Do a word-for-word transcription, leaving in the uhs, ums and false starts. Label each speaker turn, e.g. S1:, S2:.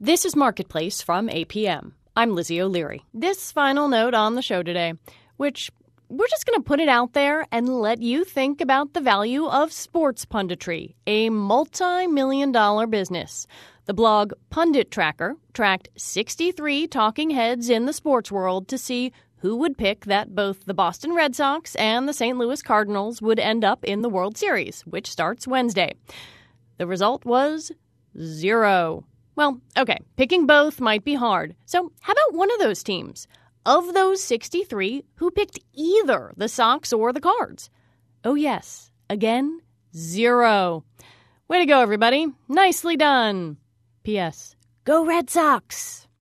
S1: This is Marketplace from A P M. I'm Lizzie O'Leary. This final note on the show today, which we're just going to put it out there and let you think about the value of sports punditry, a multi-million dollar business. The blog Pundit Tracker tracked sixty-three talking heads in the sports world to see who would pick that both the Boston Red Sox and the Saint Louis Cardinals would end up in the World Series, which starts Wednesday. The result was zero. Well, okay, picking both might be hard. So how about one of those teams? Of those sixty-three, who picked either the Sox or the Cards? Oh, yes. Again, zero. Way to go, everybody. Nicely done. P S. Go Red Sox!